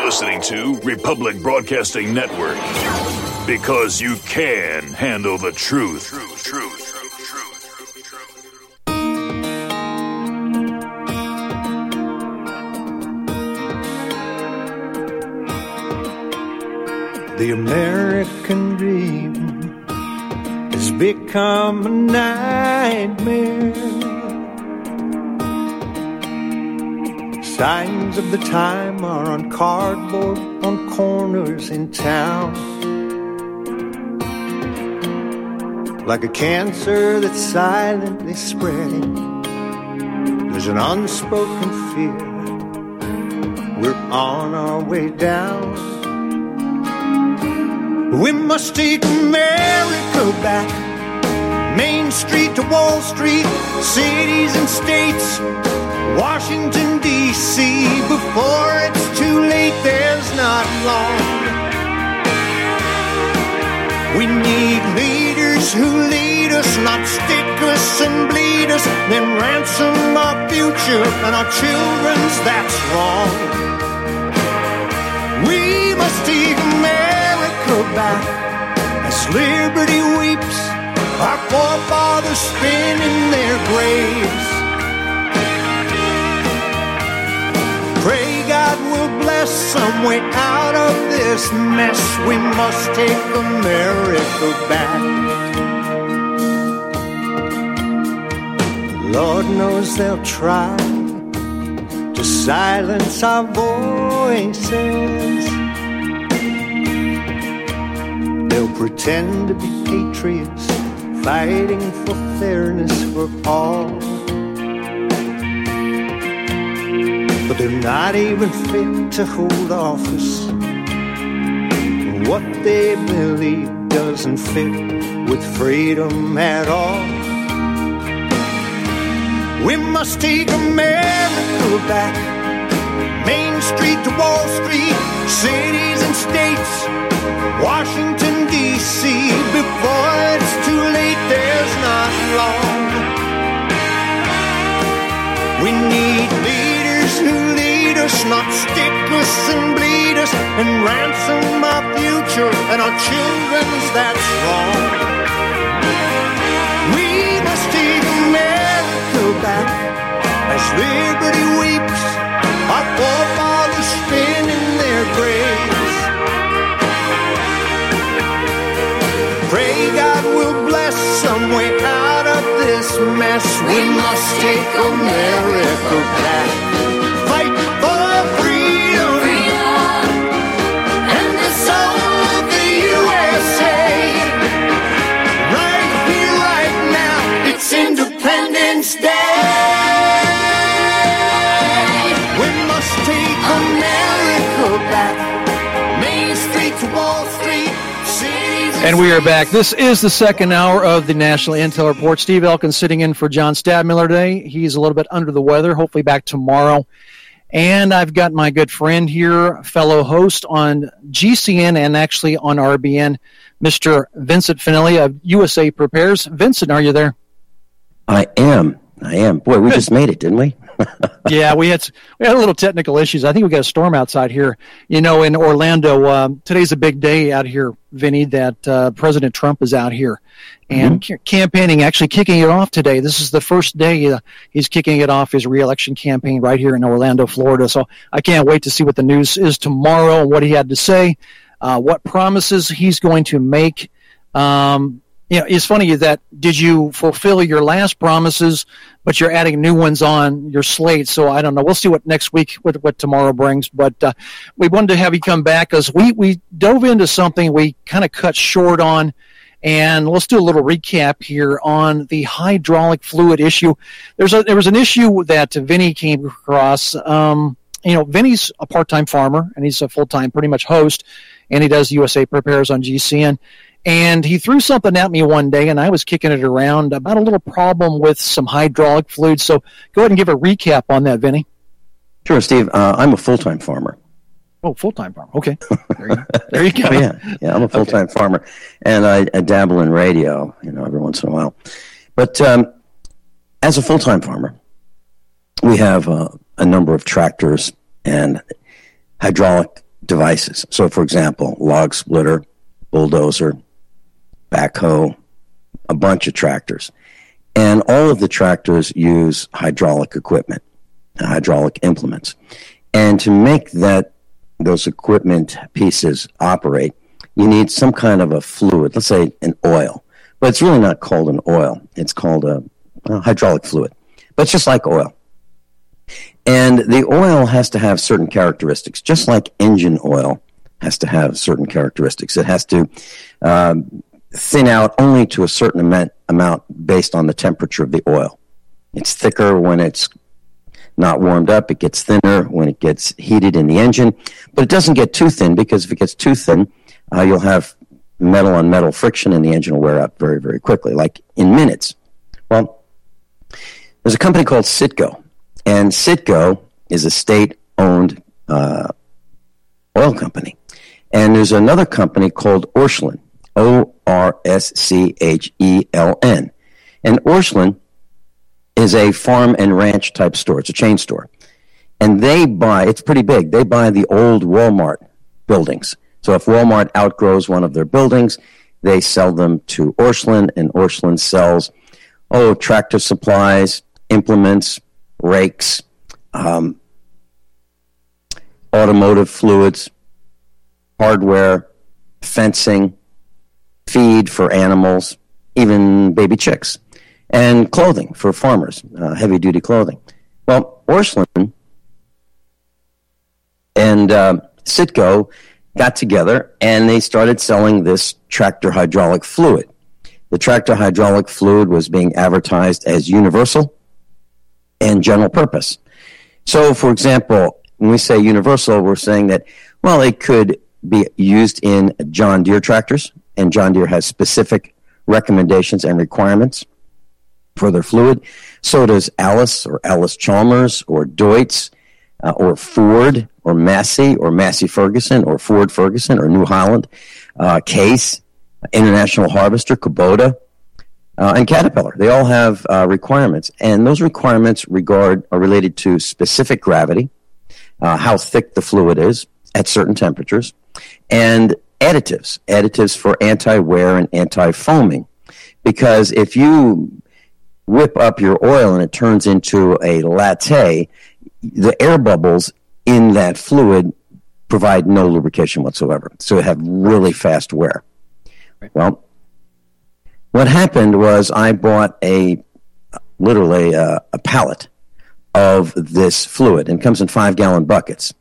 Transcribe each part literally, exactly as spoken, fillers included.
listening to Republic Broadcasting Network. Because you can handle the truth. Truth, truth, truth, truth, truth. The American dream has become a nightmare. Signs of the time are on cardboard on corners in town. Like a cancer that's silently spreading, there's an unspoken fear. We're on our way down. We must take America back. Main Street to Wall Street, cities and states, Washington, D C Before it's too late, there's not long. We need leaders who lead us, not stick us and bleed us, then ransom our future and our children's, that's wrong. We must take America back as liberty weeps, our forefathers spin in their graves. Pray God will bless some way out of this mess. We must take America back. Lord knows they'll try to silence our voices. They'll pretend to be patriots, fighting for fairness for all. But they're not even fit to hold office. What they believe doesn't fit with freedom at all. We must take America back. Main Street to Wall Street, cities and states, Washington, D C Before it's too late, there's not long. We need leaders who lead us, not stick us and bleed us, and ransom our future and our children's, that's wrong. We must take America back as liberty weeps, our forefathers spin in their graves. Pray God will bless some way out of this mess. We must take America back. Fight for freedom, freedom, and the soul of the U S A. Right here, right now, it's Independence Day. We must take America back. Main Street to Wall Street. And we are back. This is the second hour of the National Intel Report. Steve Elkins sitting in for John Stadmiller today. He's a little bit under the weather, hopefully back tomorrow. And I've got my good friend here, fellow host on G C N and actually on R B N, Mister Vincent Finelli of U S A Prepares. Vincent, are you there? I am. I am. Boy, we just made it, didn't we? Yeah, we had we had a little technical issues. I think we got a storm outside here. You know, in Orlando, um, today's a big day out here, Vinny, that uh, President Trump is out here and mm-hmm. c- campaigning, actually kicking it off today. This is the first day uh, he's kicking it off, his re-election campaign right here in Orlando, Florida. So I can't wait to see what the news is tomorrow and what he had to say, uh, what promises he's going to make. Um You know, it's funny that did you fulfill your last promises, but you're adding new ones on your slate. So I don't know. We'll see what next week, what, what tomorrow brings. But uh, we wanted to have you come back because we, we dove into something we kind of cut short on. And let's do a little recap here on the hydraulic fluid issue. There's a, there was an issue that Vinny came across. Um, you know, Vinny's a part-time farmer, and he's a full-time pretty much host, and he does U S A Prepares on G C N. And he threw something at me one day, and I was kicking it around about a little problem with some hydraulic fluid. So go ahead and give a recap on that, Vinny. Sure, Steve. Uh, I'm a full-time farmer. Oh, full-time farmer. Okay. There you, there you go. Oh, yeah, yeah. I'm a full-time okay. farmer, and I, I dabble in radio, you know, every once in a while. But um, as a full-time farmer, we have uh, a number of tractors and hydraulic devices. So, for example, log splitter, bulldozer, backhoe, a bunch of tractors. And all of the tractors use hydraulic equipment, hydraulic implements. And to make that those equipment pieces operate, you need some kind of a fluid, let's say an oil. But it's really not called an oil. It's called a, a hydraulic fluid. But it's just like oil. And the oil has to have certain characteristics, just like engine oil has to have certain characteristics. It has to um, thin out only to a certain amount, amount based on the temperature of the oil. It's thicker when it's not warmed up. It gets thinner when it gets heated in the engine. But it doesn't get too thin, because if it gets too thin, uh, you'll have metal on metal friction and the engine will wear out very, very quickly, like in minutes. Well, there's a company called Citgo. And Citgo is a state-owned uh, oil company. And there's another company called Orscheln, O R S C H E L N. And Orscheln is a farm and ranch type store. It's a chain store. And they buy, it's pretty big, they buy the old Walmart buildings. So if Walmart outgrows one of their buildings, they sell them to Orscheln, and Orscheln sells, oh, tractor supplies, implements, rakes, um, automotive fluids, hardware, fencing, feed for animals, even baby chicks, and clothing for farmers, uh, heavy-duty clothing. Well, Orscheln and uh, Citgo got together, and they started selling this tractor hydraulic fluid. The tractor hydraulic fluid was being advertised as universal and general purpose. So, for example, when we say universal, we're saying that, well, it could be used in John Deere tractors, and John Deere has specific recommendations and requirements for their fluid. So does Alice or Alice Chalmers or Deutz uh, or Ford or Massey or Massey Ferguson or Ford Ferguson or New Holland, uh, Case, International Harvester, Kubota, Uh, and Caterpillar. They all have uh, requirements, and those requirements regard are related to specific gravity, uh, how thick the fluid is at certain temperatures, and additives, additives for anti-wear and anti-foaming. Because if you whip up your oil and it turns into a latte, the air bubbles in that fluid provide no lubrication whatsoever, so it have really fast wear. Well, what happened was I bought a, literally a, a pallet of this fluid, and it comes in five-gallon buckets.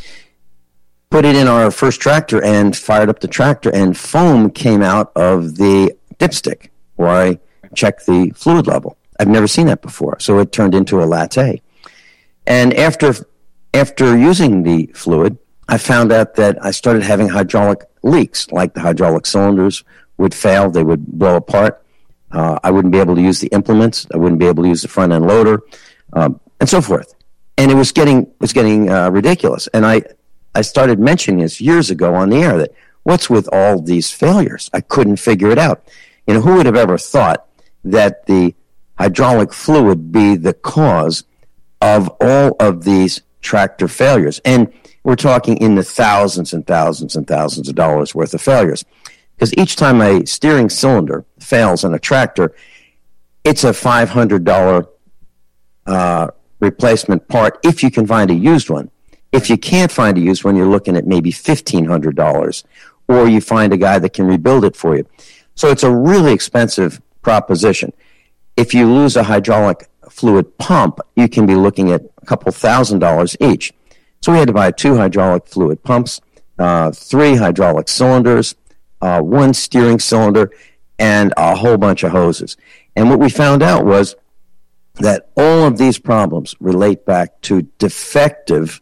Put it in our first tractor and fired up the tractor, and foam came out of the dipstick where I checked the fluid level. I've never seen that before, so it turned into a latte. And after after using the fluid, I found out that I started having hydraulic leaks, like the hydraulic cylinders would fail, they would blow apart. Uh, I wouldn't be able to use the implements. I wouldn't be able to use the front end loader, um, and so forth. And it was getting was getting uh, ridiculous. And I I started mentioning this years ago on the air that what's with all these failures? I couldn't figure it out. You know, who would have ever thought that the hydraulic fluid would be the cause of all of these tractor failures? And we're talking in the thousands and thousands and thousands of dollars worth of failures. Because each time a steering cylinder fails on a tractor, it's a five hundred dollars uh, replacement part if you can find a used one. If you can't find a used one, you're looking at maybe fifteen hundred dollars, or you find a guy that can rebuild it for you. So it's a really expensive proposition. If you lose a hydraulic fluid pump, you can be looking at a couple thousand dollars each. So we had to buy two hydraulic fluid pumps, uh, three hydraulic cylinders, Uh, one steering cylinder, and a whole bunch of hoses. And what we found out was that all of these problems relate back to defective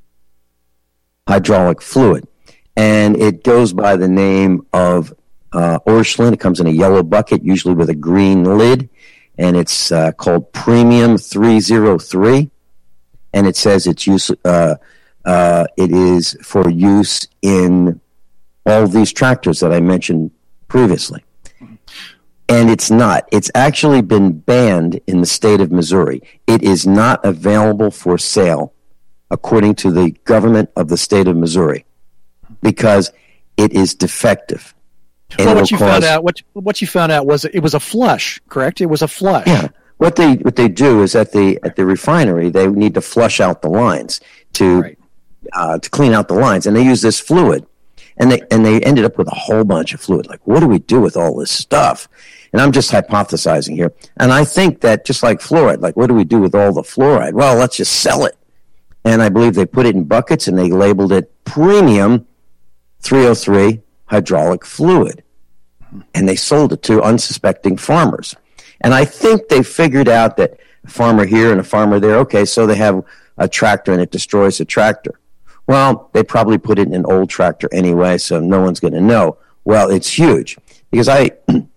hydraulic fluid. And it goes by the name of uh, Orscheln. It comes in a yellow bucket, usually with a green lid, and it's uh, called Premium three oh three. And it says it's use, uh, uh, it is for use in all these tractors that I mentioned previously. And it's not. It's actually been banned in the state of Missouri. It is not available for sale, according to the government of the state of Missouri. because it is defective. And well, what you cause, found out, what what you found out was it was a flush, correct? It was a flush. Yeah. What they what they do is at the at the refinery they need to flush out the lines to Right. uh, to clean out the lines, and they use this fluid, and they and they ended up with a whole bunch of fluid. Like, what do we do with all this stuff? And I'm just hypothesizing here, and I think that just like fluoride, like what do we do with all the fluoride? Well, let's just sell it. And I believe they put it in buckets and they labeled it premium three oh three hydraulic fluid, and they sold it to unsuspecting farmers. And I think they figured out that a farmer here and a farmer there, okay, so they have a tractor and it destroys the tractor. Well, they probably put it in an old tractor anyway, so no one's going to know. Well, it's huge because I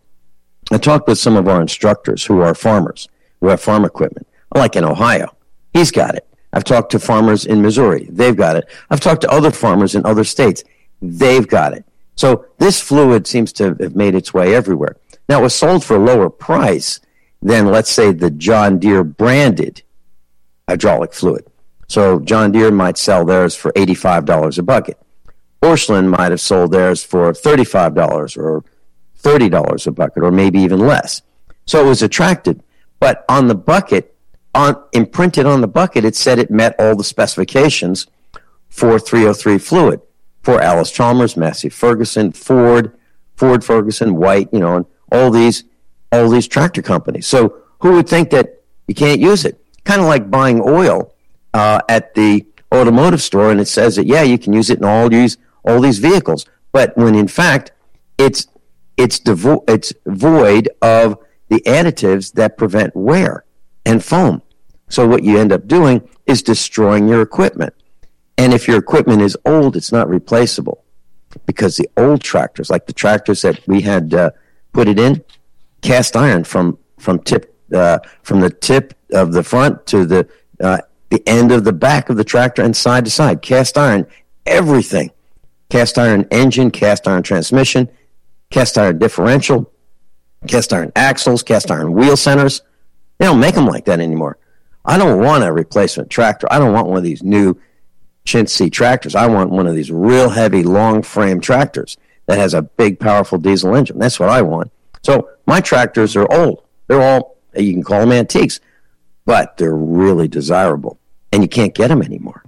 I talked with some of our instructors who are farmers, who have farm equipment, like in Ohio. He's got it. I've talked to farmers in Missouri. They've got it. I've talked to other farmers in other states. They've got it. So this fluid seems to have made its way everywhere. Now, it was sold for a lower price than, let's say, the John Deere branded hydraulic fluid. So John Deere might sell theirs for eighty-five dollars a bucket. Orscheln might have sold theirs for thirty-five dollars or thirty dollars a bucket, or maybe even less. So it was attractive. But on the bucket, on imprinted on the bucket, it said it met all the specifications for three oh three fluid. For Alice Chalmers, Massey Ferguson, Ford, Ford Ferguson, White, you know, and all these, all these tractor companies. So who would think that you can't use it? Kind of like buying oil uh, at the automotive store, and it says that yeah, you can use it in all these all these vehicles, but when in fact it's it's devo- it's void of the additives that prevent wear and foam. So what you end up doing is destroying your equipment. And if your equipment is old, it's not replaceable, because the old tractors, like the tractors that we had uh, put it in, cast iron from from tip uh, from the tip of the front to the uh, the end of the back of the tractor and side to side, cast iron, everything, cast iron engine, cast iron transmission, cast iron differential, cast iron axles, cast iron wheel centers. They don't make them like that anymore. I don't want a replacement tractor. I don't want one of these new chintzy tractors. I want one of these real heavy, long frame tractors that has a big, powerful diesel engine. That's what I want. So my tractors are old. They're all, you can call them antiques, but they're really desirable, and you can't get them anymore.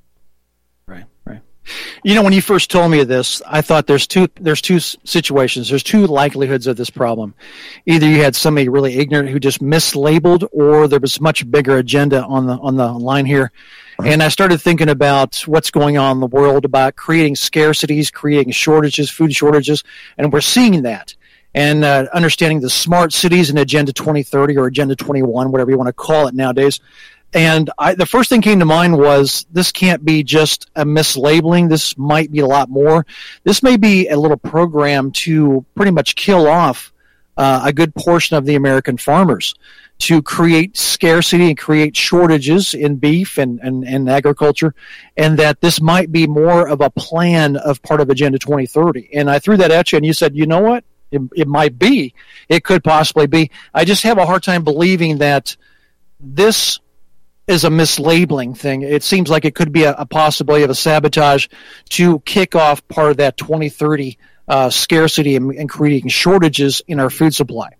Right, right. You know, when you first told me this, I thought there's two there's two situations. There's two likelihoods of this problem. Either you had somebody really ignorant who just mislabeled, or there was much bigger agenda on the on the line here. And I started thinking about what's going on in the world, about creating scarcities, creating shortages, food shortages, and we're seeing that. And uh, understanding the smart cities and Agenda twenty thirty or Agenda twenty-one, whatever you want to call it nowadays. And I, the first thing came to mind was this can't be just a mislabeling. This might be a lot more. This may be a little program to pretty much kill off uh, a good portion of the American farmers, to create scarcity and create shortages in beef and, and, and agriculture, and that this might be more of a plan of part of Agenda twenty thirty. And I threw that at you, and you said, you know what? It, it might be. It could possibly be. I just have a hard time believing that this is a mislabeling thing. It seems like it could be a, a possibility of a sabotage to kick off part of that twenty thirty uh, scarcity and, and creating shortages in our food supply.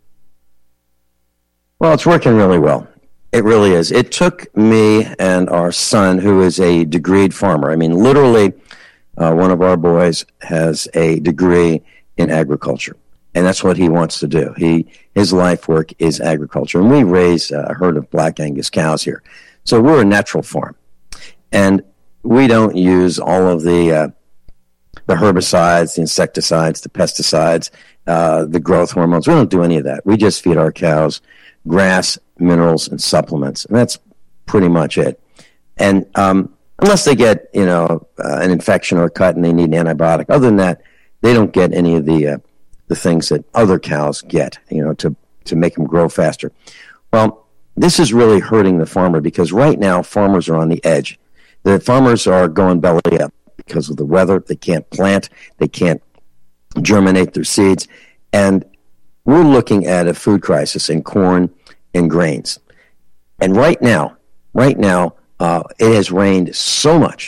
Well, it's working really well. It really is. It took me and our son, who is a degreed farmer. I mean, literally, uh, one of our boys has a degree in agriculture, and that's what he wants to do. He his life work is agriculture, and we raise a herd of Black Angus cows here. So we're a natural farm, and we don't use all of the uh, the herbicides, the insecticides, the pesticides, uh, the growth hormones. We don't do any of that. We just feed our cows grass, minerals, and supplements, and that's pretty much it. And um, unless they get, you know, uh, an infection or a cut and they need an antibiotic, other than that, they don't get any of the uh, the things that other cows get, you know, to to make them grow faster. Well, this is really hurting the farmer, because right now farmers are on the edge. The farmers are going belly up because of the weather. They can't plant. They can't germinate their seeds, and we're looking at a food crisis in corn and grains. And right now, right now, uh, it has rained so much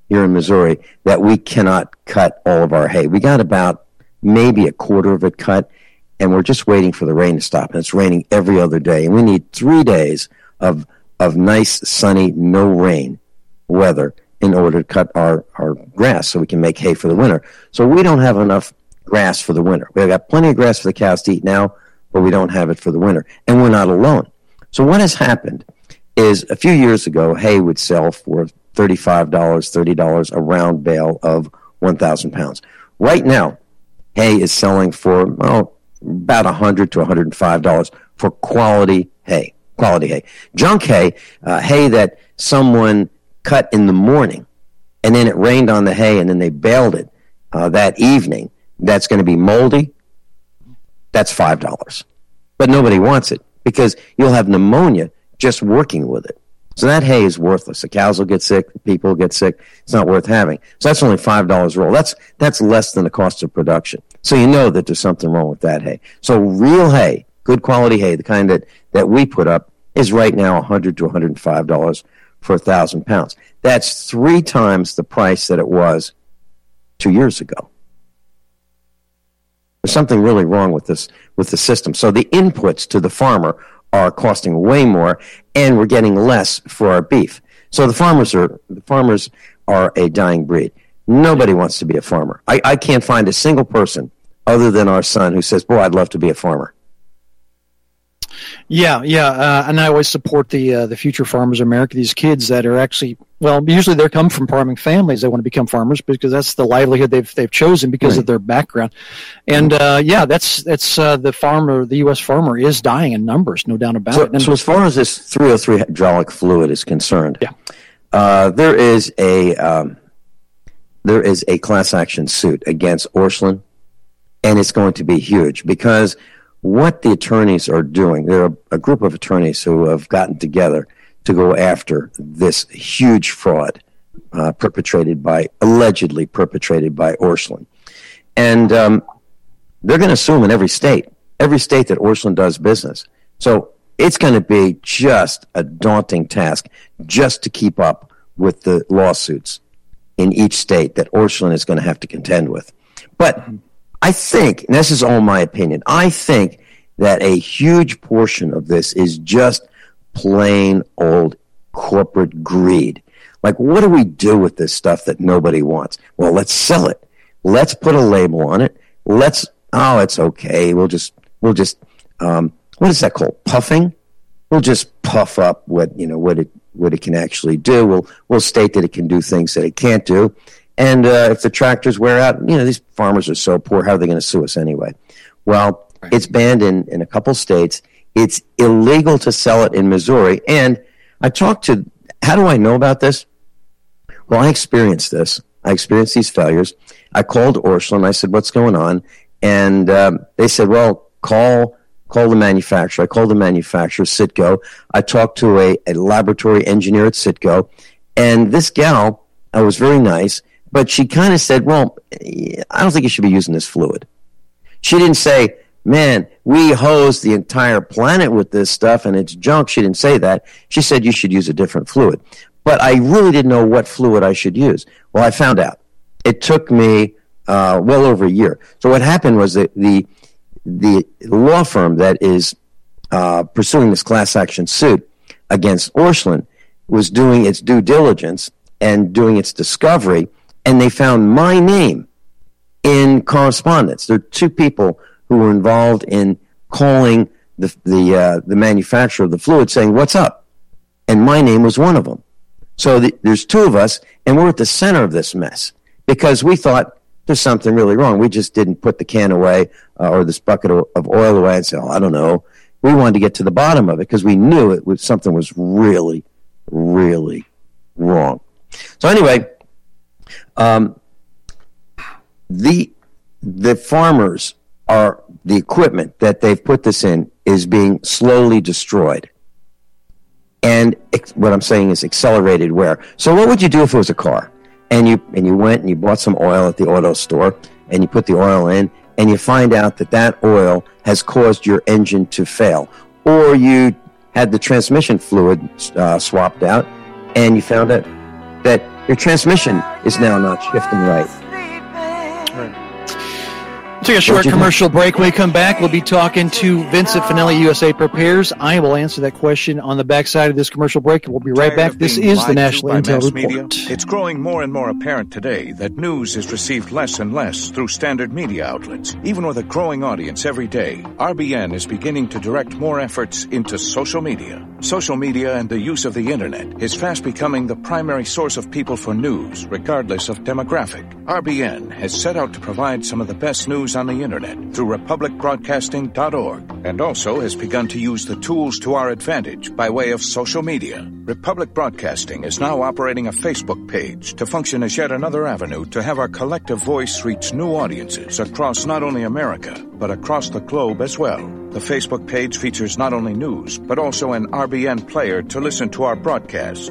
here in Missouri that we cannot cut all of our hay. We got about maybe a quarter of it cut, and we're just waiting for the rain to stop. And it's raining every other day, and we need three days of of nice, sunny, no rain weather in order to cut our, our grass so we can make hay for the winter. So we don't have enough grass for the winter. We've got plenty of grass for the cows to eat now, but we don't have it for the winter. And we're not alone. So what has happened is a few years ago, hay would sell for thirty-five dollars, thirty dollars a round bale of one thousand pounds. Right now, hay is selling for oh, about one hundred to one hundred five dollars for quality hay. Quality hay. Junk hay, uh, hay that someone cut in the morning, and then it rained on the hay, and then they baled it uh, that evening. That's going to be moldy. That's five dollars. But nobody wants it because you'll have pneumonia just working with it. So that hay is worthless. The cows will get sick. The people will get sick. It's not worth having. So that's only five dollars a roll. That's, that's less than the cost of production. So you know that there's something wrong with that hay. So real hay, good quality hay, the kind that, that we put up, is right now one hundred to one hundred five dollars for one thousand pounds. That's three times the price that it was two years ago. There's something really wrong with this, with the system. So the inputs to the farmer are costing way more, and we're getting less for our beef. So the farmers are the farmers are a dying breed. Nobody wants to be a farmer. I, I can't find a single person other than our son who says, boy, I'd love to be a farmer. Yeah, yeah, uh, and I always support the uh, the Future Farmers of America. These kids that are actually, well, usually they come from farming families. They want to become farmers because that's the livelihood they've they've chosen because right. of their background. And uh, yeah, that's that's uh, the farmer, the U S farmer is dying in numbers, no doubt about so, it. And so as far as this three oh three hydraulic fluid is concerned, yeah, uh, there is a um, there is a class action suit against Orscheln, and it's going to be huge because what the attorneys are doing, there are a group of attorneys who have gotten together to go after this huge fraud uh, perpetrated by, allegedly perpetrated by Orscheln. And um, they're going to assume in every state, every state that Orscheln does business. So it's going to be just a daunting task just to keep up with the lawsuits in each state that Orscheln is going to have to contend with. But I think, and this is all my opinion, I think that a huge portion of this is just plain old corporate greed. Like, what do we do with this stuff that nobody wants? Well, let's sell it. Let's put a label on it. Let's, oh, it's okay. We'll just, we'll just, um, what is that called? Puffing? We'll just puff up what, you know, what it, what it can actually do. We'll, we'll state that it can do things that it can't do. And uh, if the tractors wear out, you know, these farmers are so poor, how are they going to sue us anyway? Well, right. It's banned in, in a couple states. It's illegal to sell it in Missouri. And I talked to, how do I know about this? Well, I experienced this. I experienced these failures. I called Orscheln. I said, what's going on? And um, they said, well, call call the manufacturer. I called the manufacturer, Citgo. I talked to a, a laboratory engineer at Citgo. And this gal uh, was very nice. But she kind of said, well, I don't think you should be using this fluid. She didn't say, man, we hose the entire planet with this stuff and it's junk. She didn't say that. She said you should use a different fluid. But I really didn't know what fluid I should use. Well, I found out. It took me uh, well over a year. So what happened was that the, the law firm that is uh, pursuing this class action suit against Orscheln was doing its due diligence and doing its discovery, and they found my name in correspondence. There are two people who were involved in calling the the uh, the manufacturer of the fluid saying, what's up? And my name was one of them. So the, there's two of us, and we're at the center of this mess because we thought there's something really wrong. We just didn't put the can away uh, or this bucket of, of oil away and say, oh, I don't know. We wanted to get to the bottom of it because we knew it was something was really, really wrong. So anyway, um, the the farmers are, the equipment that they've put this in is being slowly destroyed. And ex- what I'm saying is accelerated wear. So what would you do if it was a car? And you and you went and you bought some oil at the auto store, and you put the oil in, and you find out that that oil has caused your engine to fail. Or you had the transmission fluid uh, swapped out, and you found out that your transmission is now not shifting right. Take a short commercial break. When we come back, we'll be talking to Vincent Finelli, U S A Prepares. I will answer that question on the backside of this commercial break. We'll be right back. This is the National Intel Report. Media? It's growing more and more apparent today that news is received less and less through standard media outlets. Even with a growing audience every day, R B N is beginning to direct more efforts into social media. Social media and the use of the internet is fast becoming the primary source of people for news, regardless of demographic. R B N has set out to provide some of the best news on the internet through republic broadcasting dot org, and also has begun to use the tools to our advantage by way of social media. Republic Broadcasting is now operating a Facebook page to function as yet another avenue to have our collective voice reach new audiences across not only America, but across the globe as well. The Facebook page features not only news, but also an R B N player to listen to our broadcast.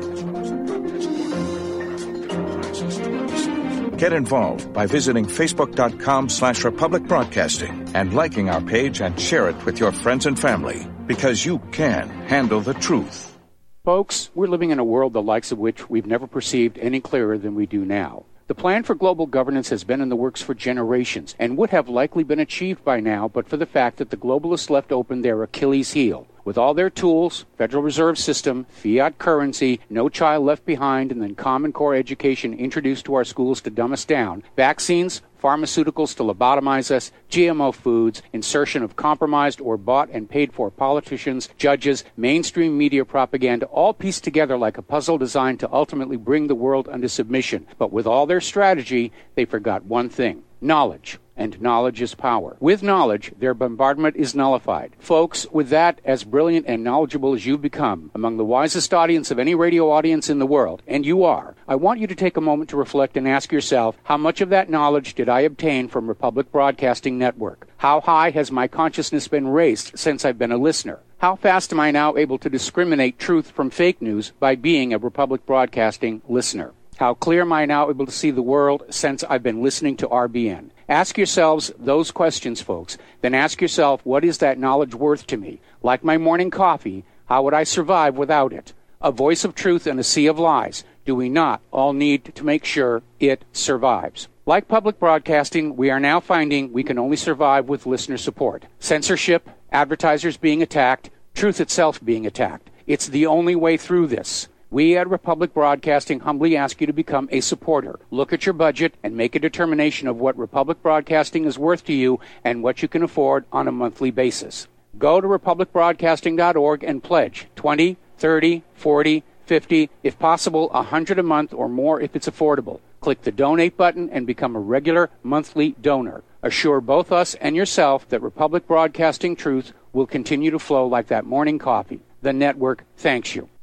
Get involved by visiting facebook.com slash Republic Broadcasting and liking our page and share it with your friends and family, because you can handle the truth. Folks, we're living in a world the likes of which we've never perceived any clearer than we do now. The plan for global governance has been in the works for generations and would have likely been achieved by now but for the fact that the globalists left open their Achilles heel. With all their tools, Federal Reserve System, fiat currency, no child left behind, and then Common Core education introduced to our schools to dumb us down, vaccines, pharmaceuticals to lobotomize us, G M O foods, insertion of compromised or bought and paid for politicians, judges, mainstream media propaganda, all pieced together like a puzzle designed to ultimately bring the world under submission. But with all their strategy, they forgot one thing: knowledge. And knowledge is power. With knowledge, their bombardment is nullified. Folks, with that, as brilliant and knowledgeable as you've become, among the wisest audience of any radio audience in the world, and you are, I want you to take a moment to reflect and ask yourself, how much of that knowledge did I obtain from Republic Broadcasting Network? How high has my consciousness been raised since I've been a listener? How fast am I now able to discriminate truth from fake news by being a Republic Broadcasting listener? How clear am I now able to see the world since I've been listening to R B N? Ask yourselves those questions, folks. Then ask yourself, what is that knowledge worth to me? Like my morning coffee, how would I survive without it? A voice of truth in a sea of lies. Do we not all need to make sure it survives? Like public broadcasting, we are now finding we can only survive with listener support. Censorship, advertisers being attacked, truth itself being attacked. It's the only way through this. We at Republic Broadcasting humbly ask you to become a supporter. Look at your budget and make a determination of what Republic Broadcasting is worth to you and what you can afford on a monthly basis. Go to republic broadcasting dot org and pledge twenty, thirty, forty, fifty, if possible one hundred a month or more if it's affordable. Click the donate button and become a regular monthly donor. Assure both us and yourself that Republic Broadcasting truth will continue to flow like that morning coffee. The network thanks you.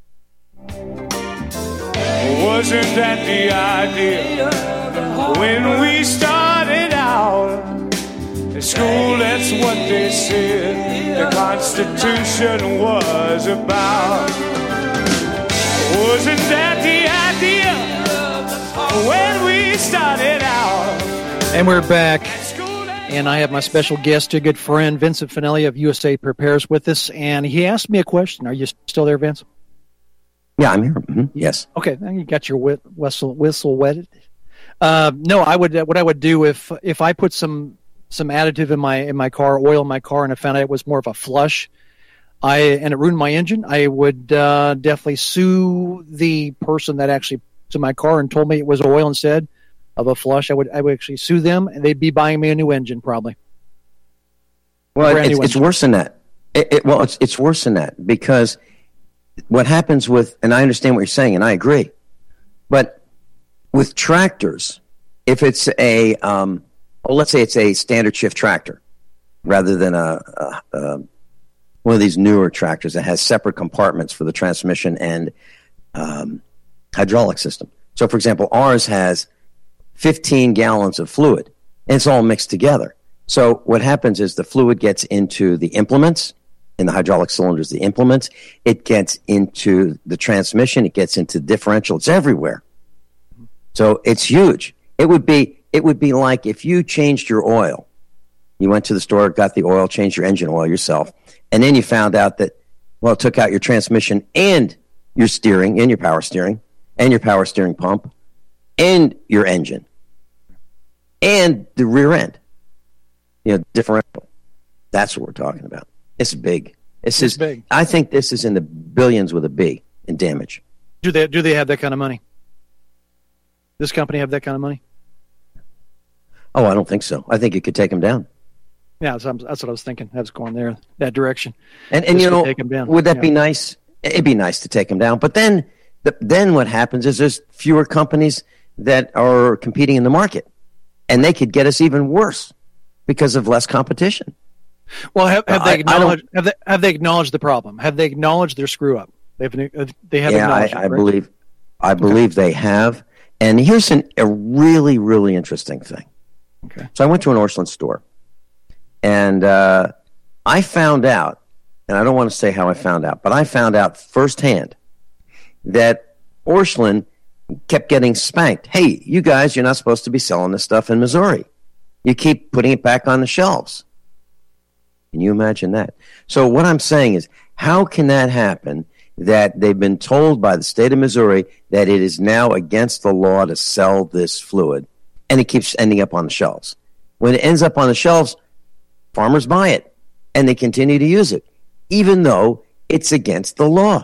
Wasn't that the idea when we started out at school? That's what they said the Constitution was about. Wasn't that the idea when we started out? And we're back. And I have my special guest, a good friend, Vincent Finelli of U S A Prepares, with us. And he asked me a question. Are you still there, Vince? Yeah, I'm here. Mm-hmm. Yes. Okay, you got your whistle whistle wetted. Uh, no, I would. What I would do if if I put some some additive in my in my car, oil in my car, and I found out it was more of a flush, I and it ruined my engine, I would uh, definitely sue the person that actually to my car and told me it was oil instead of a flush. I would I would actually sue them, and they'd be buying me a new engine probably. Well, it's, it's worse than that. It, it, well, it's it's worse than that because what happens with, and I understand what you're saying, and I agree, but with tractors, if it's a, um, well, let's say it's a standard shift tractor rather than a, a, a one of these newer tractors that has separate compartments for the transmission and um, hydraulic system. So, for example, ours has fifteen gallons of fluid, and it's all mixed together. So what happens is the fluid gets into the implements, in the hydraulic cylinders, the implements. It gets into the transmission. It gets into the differential. It's everywhere. So it's huge. It would be it would be like if you changed your oil. You went to the store, got the oil, changed your engine oil yourself, and then you found out that, well, it took out your transmission and your steering and your power steering and your power steering pump and your engine and the rear end, you know, differential. That's what we're talking about. It's big. This it's is big. I think this is in the billions with a B in damage. Do they do they have that kind of money? This company have that kind of money? Oh, I don't think so. I think you could take them down. Yeah, that's, that's what I was thinking. That's going there, that direction. And and This you know, take 'em down. would that Yeah. be nice? It'd be nice to take them down. But then, the, then what happens is there's fewer companies that are competing in the market, and they could get us even worse because of less competition. Well, have, have I- they I don't- acknowledged have they have they acknowledged the problem? Have they acknowledged their screw up? They've they have yeah, I, acknowledged it, I right? believe, I believe they have. And here's an, a really, really interesting thing. Okay. So I went to an Orscheln store, and uh, I found out, and I don't want to say how I found out, but I found out firsthand that Orscheln kept getting spanked. Hey, you guys, you're not supposed to be selling this stuff in Missouri. You keep putting it back on the shelves. Can you imagine that? So what I'm saying is, how can that happen that they've been told by the state of Missouri that it is now against the law to sell this fluid, and it keeps ending up on the shelves? When it ends up on the shelves, farmers buy it, and they continue to use it, even though it's against the law.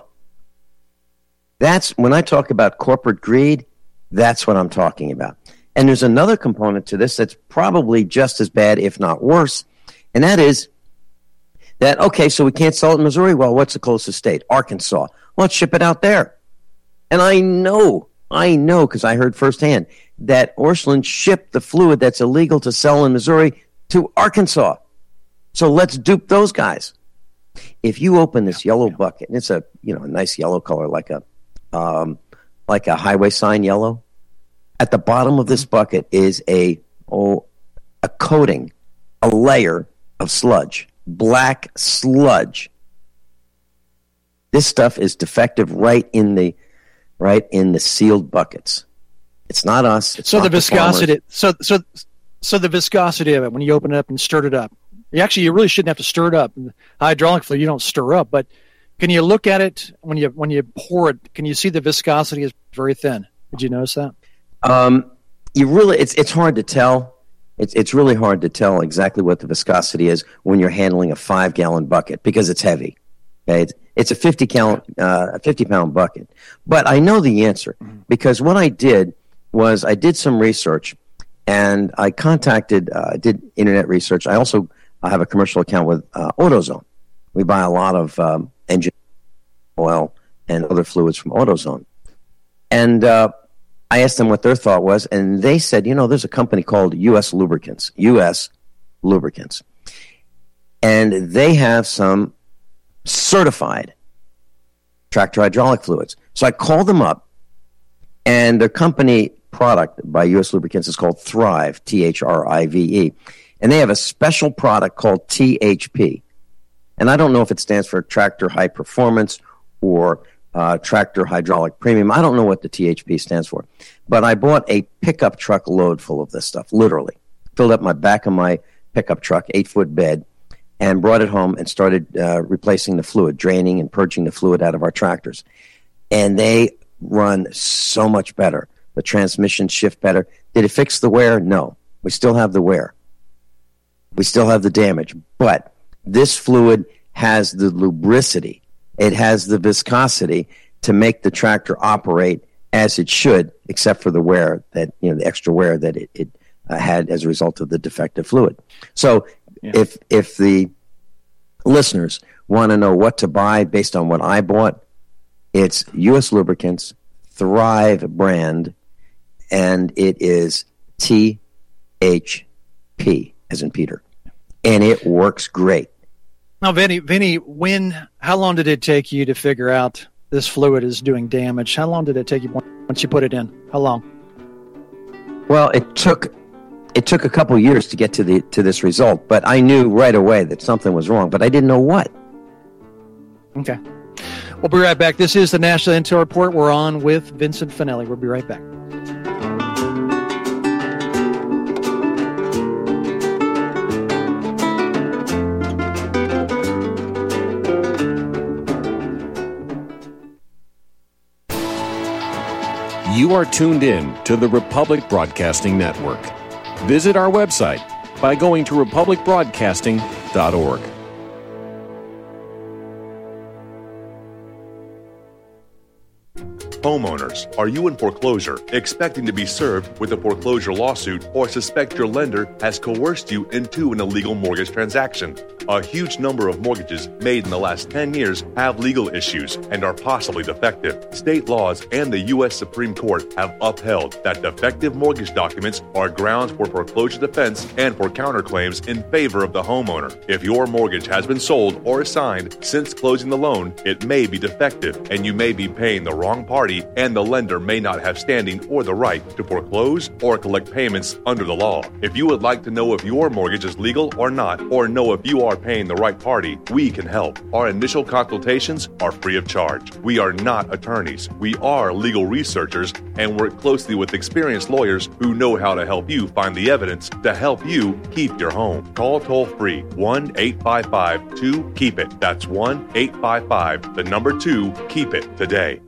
That's when I talk about corporate greed, that's what I'm talking about. And there's another component to this that's probably just as bad, if not worse, and that is that, okay, so we can't sell it in Missouri. Well, what's the closest state? Arkansas. Well, let's ship it out there. And I know, I know, because I heard firsthand that Orscheln shipped the fluid that's illegal to sell in Missouri to Arkansas. So let's dupe those guys. If you open this yellow bucket, and it's a you know a nice yellow color, like a um, like a highway sign yellow, at the bottom of this bucket is a oh a coating, a layer of sludge. Black sludge. This stuff is defective right in the right in the sealed buckets. It's not us. It's So not the viscosity, farmers. so so so the viscosity of it when you open it up and stir it up. You actually you really shouldn't have to stir it up. Hydraulic fluid you don't stir up, but can you look at it when you when you pour it? Can you see the viscosity is very thin? Did you notice that? Um, you really, it's it's hard to tell. It's it's really hard to tell exactly what the viscosity is when you're handling a five gallon bucket because it's heavy. Okay, it's, it's a fifty count, uh, a fifty pound bucket. But I know the answer because what I did was I did some research and I contacted, uh, I did internet research. I also I have a commercial account with uh, AutoZone. We buy a lot of um, engine oil and other fluids from AutoZone, and uh, I asked them what their thought was, and they said, you know, there's a company called U S Lubricants, U S Lubricants, and they have some certified tractor hydraulic fluids. So I called them up, and their company product by U S Lubricants is called Thrive, T H R I V E, and they have a special product called T H P, and I don't know if it stands for Tractor High Performance or Uh, tractor hydraulic premium. I don't know what the T H P stands for, but I bought a pickup truck load full of this stuff, literally. Filled up my back of my pickup truck, eight-foot bed, and brought it home and started uh, replacing the fluid, draining and purging the fluid out of our tractors. And they run so much better. The transmissions shift better. Did it fix the wear? No. We still have the wear. We still have the damage. But this fluid has the lubricity. It has the viscosity to make the tractor operate as it should, except for the wear that, you know, the extra wear that it, it uh, had as a result of the defective fluid. So Yeah. if if the listeners want to know what to buy based on what I bought, it's U S Lubricants, Thrive brand, and it is T H P, as in Peter. And it works great. Now, Vinny, Vinny, when? How long did it take you to figure out this fluid is doing damage? How long did it take you once you put it in? How long? Well, it took it took a couple years to get to the to this result, but I knew right away that something was wrong, but I didn't know what. Okay, we'll be right back. This is the National Intel Report. We're on with Vincent Finelli. We'll be right back. You are tuned in to the Republic Broadcasting Network. Visit our website by going to republic broadcasting dot org. Homeowners, are you in foreclosure, expecting to be served with a foreclosure lawsuit, or suspect your lender has coerced you into an illegal mortgage transaction? A huge number of mortgages made in the last ten years have legal issues and are possibly defective. State laws and the U S Supreme Court have upheld that defective mortgage documents are grounds for foreclosure defense and for counterclaims in favor of the homeowner. If your mortgage has been sold or assigned since closing the loan, it may be defective and you may be paying the wrong party, and the lender may not have standing or the right to foreclose or collect payments under the law. If you would like to know if your mortgage is legal or not, or know if you are paying the right party, we can help. Our initial consultations are free of charge. We are not attorneys. We are legal researchers and work closely with experienced lawyers who know how to help you find the evidence to help you keep your home. Call toll-free one eight five five two keep it. That's one eight five five, the number two, keep it today.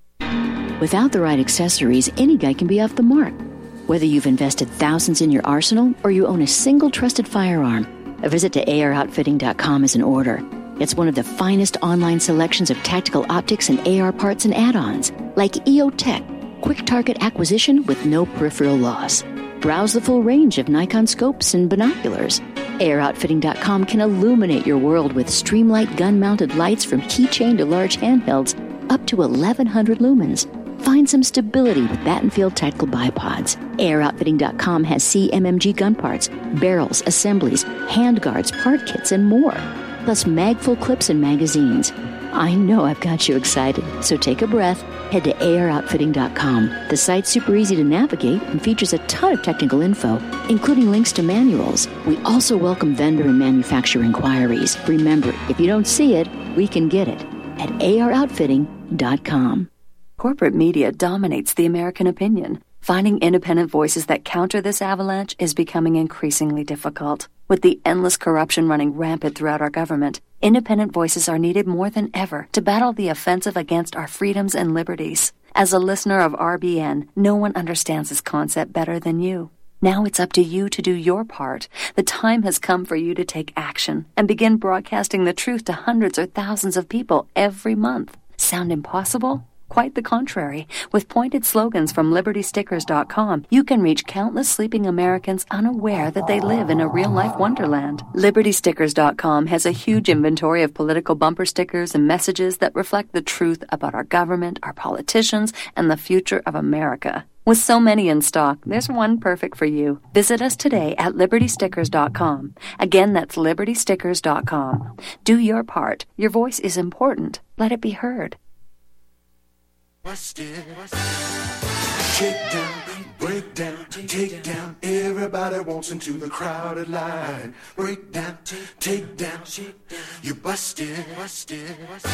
Without the right accessories, any guy can be off the mark. Whether you've invested thousands in your arsenal or you own a single trusted firearm, a visit to A R outfitting dot com is in order. It's one of the finest online selections of tactical optics and A R parts and add-ons, like E O Tech, quick target acquisition with no peripheral loss. Browse the full range of Nikon scopes and binoculars. A R outfitting dot com can illuminate your world with Streamlight gun-mounted lights from keychain to large handhelds up to eleven hundred lumens. Find some stability with Battenfield Tactical Bipods. A R outfitting dot com has C M M G gun parts, barrels, assemblies, handguards, part kits, and more. Plus magful clips and magazines. I know I've got you excited, so take a breath. Head to A R outfitting dot com. The site's super easy to navigate and features a ton of technical info, including links to manuals. We also welcome vendor and manufacturer inquiries. Remember, if you don't see it, we can get it at A R outfitting dot com. Corporate media dominates the American opinion. Finding independent voices that counter this avalanche is becoming increasingly difficult. With the endless corruption running rampant throughout our government, independent voices are needed more than ever to battle the offensive against our freedoms and liberties. As a listener of R B N, no one understands this concept better than you. Now it's up to you to do your part. The time has come for you to take action and begin broadcasting the truth to hundreds or thousands of people every month. Sound impossible? Quite the contrary. With pointed slogans from liberty stickers dot com, you can reach countless sleeping Americans unaware that they live in a real-life wonderland. liberty stickers dot com has a huge inventory of political bumper stickers and messages that reflect the truth about our government, our politicians, and the future of America. With so many in stock, there's one perfect for you. Visit us today at liberty stickers dot com. Again, that's liberty stickers dot com. Do your part. Your voice is important. Let it be heard. Busted. Shake down, break down, take down. Everybody wants into the crowded line. Break down, take down. You busted, busted.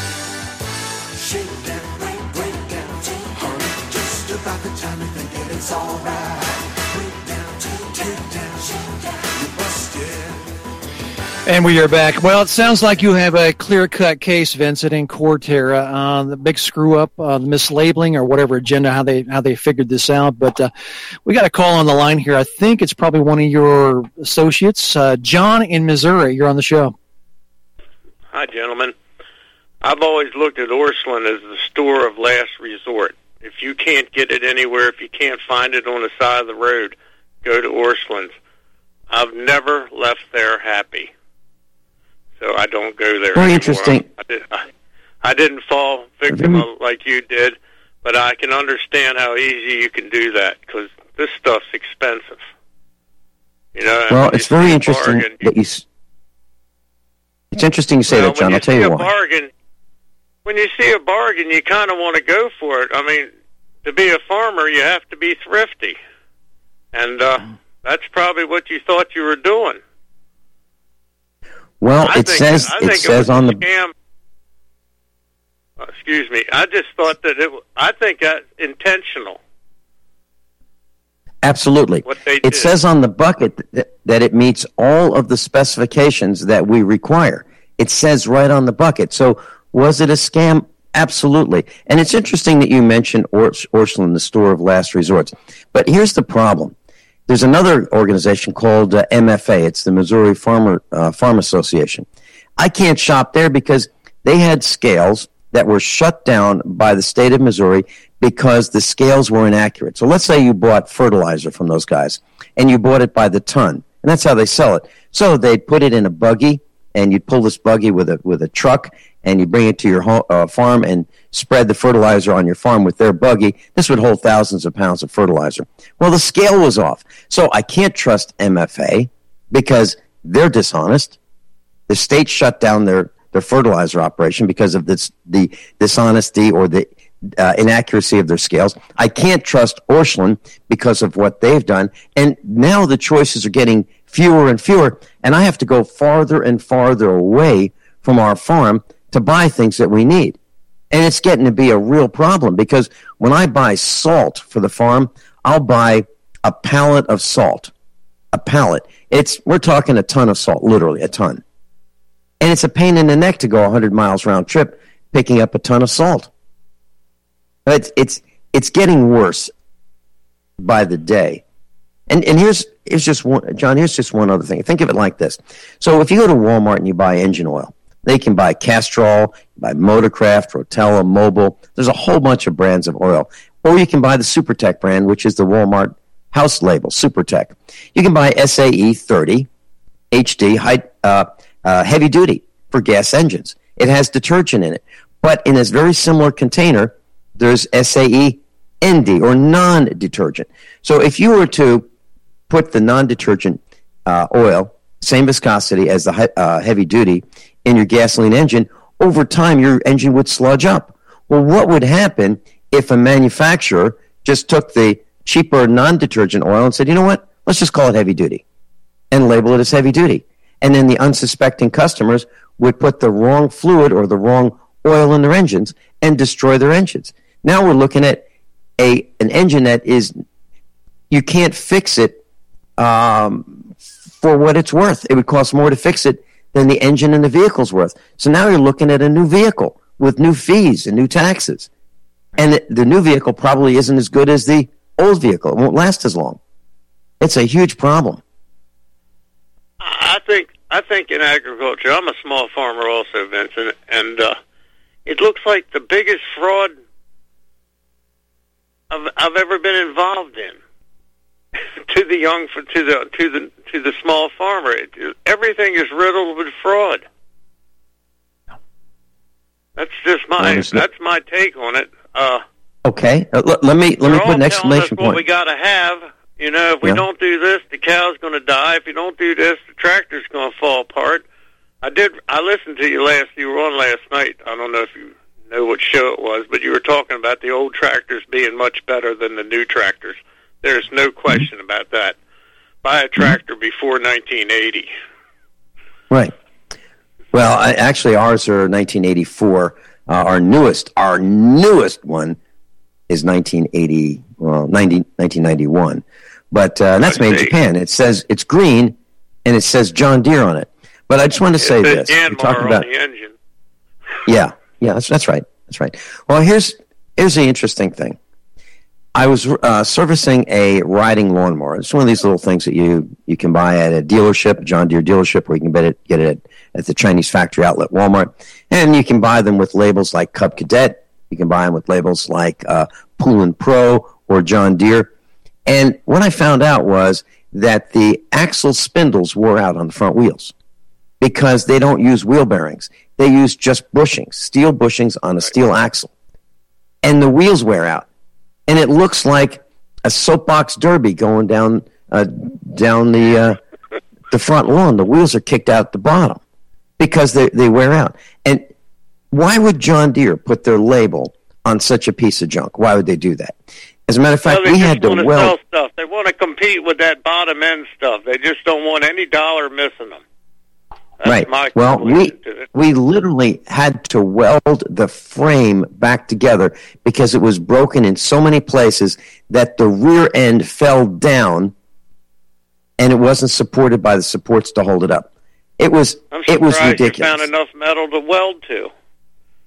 Shake down, break, break down. Honey, just about the time you think that it's alright. Break down, take down. You busted. And we are back. Well, it sounds like you have a clear-cut case, Vincent, in court here. Uh, the big screw-up, uh, the mislabeling, or whatever agenda, how they how they figured this out. But uh, we got a call on the line here. I think it's probably one of your associates, uh, John in Missouri. You're on the show. Hi, gentlemen. I've always looked at Orscheln as the store of last resort. If you can't get it anywhere, if you can't find it on the side of the road, go to Orscheln's. I've never left there happy. So I don't go there Very anymore. interesting. I, did, I, I didn't fall victim of, like you did, but I can understand how easy you can do that because this stuff's expensive. You know. Well, it's very interesting bargain, that you. It's interesting you say well, that, John. I'll tell you why. Bargain, when you see a bargain, you kind of want to go for it. I mean, to be a farmer, you have to be thrifty, and uh, that's probably what you thought you were doing. Well, I it think, says I it think says it on the. Scam. Uh, excuse me. I just thought that it. I think that's intentional. Absolutely. What they it did. says on the bucket that, that it meets all of the specifications that we require. It says right on the bucket. So was it a scam? Absolutely. And it's interesting that you mentioned Ors- Orscheln, the store of last resorts. But here's the problem. There's another organization called uh, M F A. It's the Missouri Farmer uh, Farm Association. I can't shop there because they had scales that were shut down by the state of Missouri because the scales were inaccurate. So let's say you bought fertilizer from those guys, and you bought it by the ton, and that's how they sell it. So they'd put it in a buggy, and you'd pull this buggy with a with a truck, and you bring it to your home, uh, farm and spread the fertilizer on your farm with their buggy. This would hold thousands of pounds of fertilizer. Well, the scale was off. So I can't trust M F A because they're dishonest. The state shut down their, their fertilizer operation because of this, the dishonesty or the uh, inaccuracy of their scales. I can't trust Orscheln because of what they've done. And now the choices are getting fewer and fewer, and I have to go farther and farther away from our farm to buy things that we need. And it's getting to be a real problem because when I buy salt for the farm, I'll buy a pallet of salt. A pallet. It's we're talking a ton of salt, literally a ton. And it's a pain in the neck to go one hundred miles round trip picking up a ton of salt. It's it's it's getting worse by the day. And and here's here's just one, John, here's just one other thing. Think of it like this. So if you go to Walmart and you buy engine oil, they can buy Castrol, buy Motorcraft, Rotella, Mobil. There's a whole bunch of brands of oil. Or you can buy the SuperTech brand, which is the Walmart house label, SuperTech. You can buy S A E thirty H D, high, uh, uh, heavy duty for gas engines. It has detergent in it. But in this very similar container, there's S A E N D, or non-detergent. So if you were to put the non-detergent uh, oil, same viscosity as the uh, heavy duty, in your gasoline engine, over time your engine would sludge up. Well, what would happen if a manufacturer just took the cheaper non-detergent oil and said, you know what, let's just call it heavy duty and label it as heavy duty. And then the unsuspecting customers would put the wrong fluid or the wrong oil in their engines and destroy their engines. Now we're looking at a an engine that is, you can't fix it um, for what it's worth. It would cost more to fix it than the engine and the vehicle's worth. So now you're looking at a new vehicle with new fees and new taxes. And the, the new vehicle probably isn't as good as the old vehicle. It won't last as long. It's a huge problem. I think I think in agriculture, I'm a small farmer also, Vincent, and uh, it looks like the biggest fraud I've, I've ever been involved in to the young, to the to the to the small farmer. It, everything is riddled with fraud. That's just my that's my take on it. Uh, okay, uh, l- let me let me put an exclamation point. What we got to have, you know, if we yeah. don't do this, the cow's going to die. If you don't do this, the tractor's going to fall apart. I did. I listened to you last. You were on last night. I don't know if you know what show it was, but you were talking about the old tractors being much better than the new tractors. There's no question mm-hmm. about that. Buy a tractor mm-hmm. before nineteen eighty. Right. Well, I, actually, ours are nineteen eighty-four. Uh, our newest, our newest one is nineteen eighty, well, ninety, nineteen ninety-one. But uh, that's made in Japan. It says it's green, and it says John Deere on it. But I just want to say it this: Yanmar talking about on the engine. Yeah, yeah, that's that's right. That's right. Well, here's here's the interesting thing. I was uh, servicing a riding lawnmower. It's one of these little things that you, you can buy at a dealership, a John Deere dealership, or you can get it, get it at, at the Chinese factory outlet Walmart. And you can buy them with labels like Cub Cadet. You can buy them with labels like uh, Poulin Pro or John Deere. And what I found out was that the axle spindles wore out on the front wheels because they don't use wheel bearings. They use just bushings, steel bushings on a steel axle. And the wheels wear out. And it looks like a soapbox derby going down uh, down the uh, the front lawn. The wheels are kicked out the bottom because they, they wear out. And why would John Deere put their label on such a piece of junk? Why would they do that? As a matter of fact, well, we had to want weld. Sell stuff. They want to compete with that bottom end stuff. They just don't want any dollar missing them. That's right. My well, we we literally had to weld the frame back together because it was broken in so many places that the rear end fell down, and it wasn't supported by the supports to hold it up. It was I'm it was ridiculous. ridiculous. You found enough metal to weld to.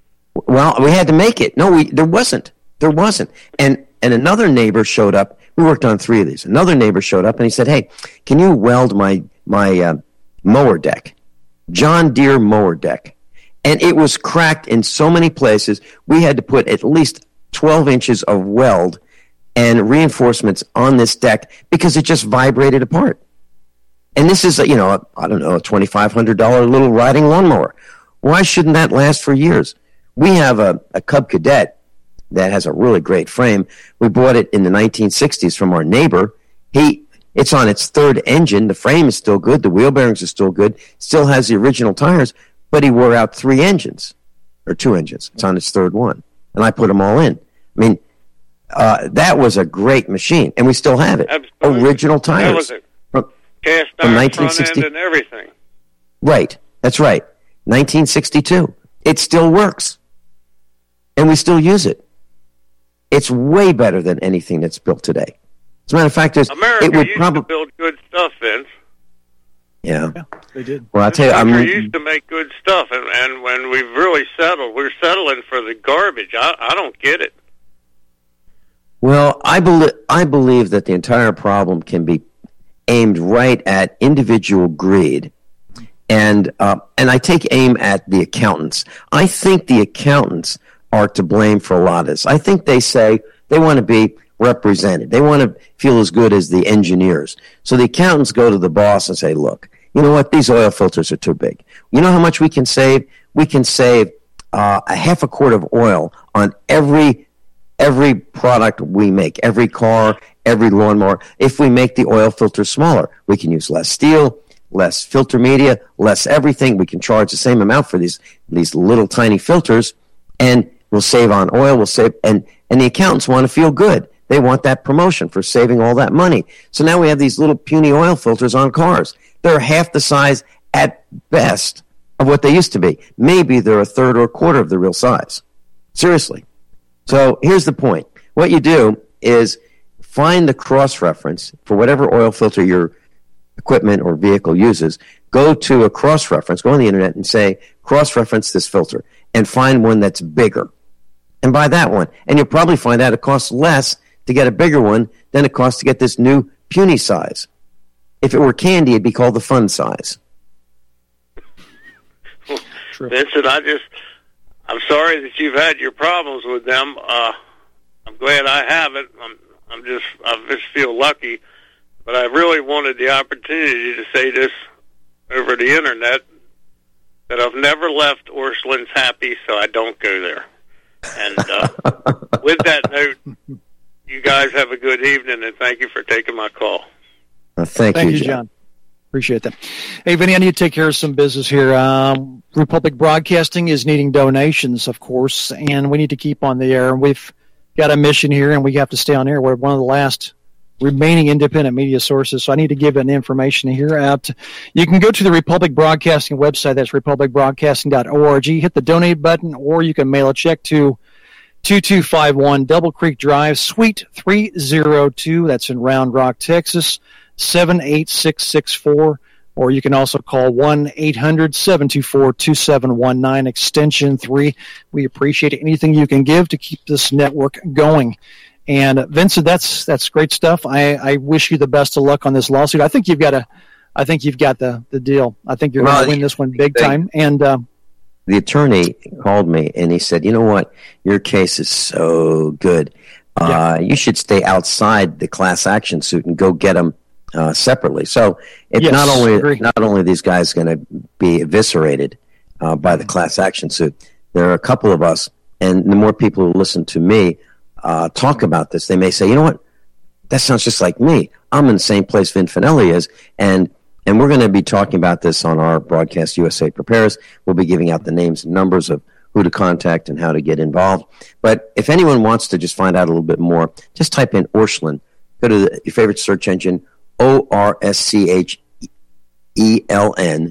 Well, we had to make it. No, we there wasn't. There wasn't. And and another neighbor showed up. We worked on three of these. Another neighbor showed up and he said, "Hey, can you weld my my uh, mower deck, John Deere mower deck?" And it was cracked in so many places. We had to put at least twelve inches of weld and reinforcements on this deck because it just vibrated apart. And this is, a, you know, a, I don't know, a twenty-five hundred dollars little riding lawnmower. Why shouldn't that last for years? We have a, a Cub Cadet that has a really great frame. We bought it in the nineteen sixties from our neighbor. He, it's on its third engine. The frame is still good. The wheel bearings are still good. Still has the original tires, but he wore out three engines, or two engines. It's on its third one. And I put them all in. I mean, uh, that was a great machine, and we still have it. Absolutely. Original tires. That was it. From, Cast from iron nineteen front sixty. end and everything. Right. That's right. nineteen sixty-two. It still works. And we still use it. It's way better than anything that's built today. As a matter of fact, is America it would used probably to build good stuff, Vince. Yeah. yeah, they did. Well, I'll tell you, I'm I'm used to make good stuff, and, and when we've really settled, we're settling for the garbage. I, I don't get it. Well, I believe I believe that the entire problem can be aimed right at individual greed, and uh, and I take aim at the accountants. I think the accountants are to blame for a lot of this. I think they say they want to be represented. They want to feel as good as the engineers. So the accountants go to the boss and say, "Look, you know what? These oil filters are too big. You know how much we can save? We can save uh, a half a quart of oil on every." Every product we make, every car, every lawnmower, if we make the oil filter smaller, we can use less steel, less filter media, less everything. We can charge the same amount for these these little tiny filters, and we'll save on oil. We'll save, and and the accountants want to feel good. They want that promotion for saving all that money. So now we have these little puny oil filters on cars. They're half the size at best of what they used to be. Maybe they're a third or a quarter of the real size. Seriously. So here's the point. What you do is find the cross-reference for whatever oil filter your equipment or vehicle uses. Go to a cross-reference, go on the internet and say, cross-reference this filter, and find one that's bigger. And buy that one. And you'll probably find out it costs less to get a bigger one than it costs to get this new puny size. If it were candy, it'd be called the fun size. True. Vincent, I just... I'm sorry that you've had your problems with them. Uh, I'm glad I haven't. I'm, I'm just, I just feel lucky. But I really wanted the opportunity to say this over the internet, that I've never left Orscheln's happy, so I don't go there. And uh, with that note, you guys have a good evening, and thank you for taking my call. Uh, thank, thank you, you, John. John. Appreciate that. Hey, Vinny, I need to take care of some business here. Um, Republic Broadcasting is needing donations, of course, and we need to keep on the air. We've got a mission here, and we have to stay on air. We're one of the last remaining independent media sources, so I need to give an information here out. You can go to the Republic Broadcasting website. That's republic broadcasting dot org. Hit the donate button, or you can mail a check to two two five one Double Creek Drive, Suite three oh two. That's in Round Rock, Texas. seven eight six six four, or you can also call one eight hundred seven two four two seven one nine, extension three. We appreciate anything you can give to keep this network going. And uh, Vincent, that's that's great stuff. I, I wish you the best of luck on this lawsuit. I think you've got a, I think you've got the, the deal. I think you're well, going to win this one big time. And uh, the attorney called me and he said, "You know what? Your case is so good. Uh, yeah. You should stay outside the class action suit and go get them." Uh, separately. So it's yes, not only agree. not only these guys going to be eviscerated uh, by the class action suit. There are a couple of us, and the more people who listen to me uh, talk about this, they may say, "You know what? That sounds just like me. I'm in the same place Vin Finelli is," and and we're going to be talking about this on our broadcast. U S A Prepares. We'll be giving out the names and numbers of who to contact and how to get involved. But if anyone wants to just find out a little bit more, just type in Orscheln. Go to the, your favorite search engine. O R S C H E L N,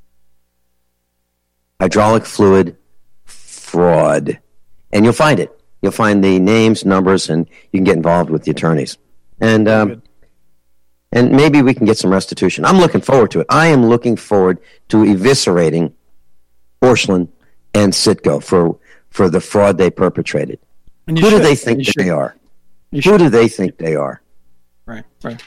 hydraulic fluid fraud. And you'll find it. You'll find the names, numbers, and you can get involved with the attorneys. And um, and maybe we can get some restitution. I'm looking forward to it. I am looking forward to eviscerating Orscheln and Citgo for for the fraud they perpetrated. Who should. do they think you that should. they are? You Who should. do they think they are? Right, right.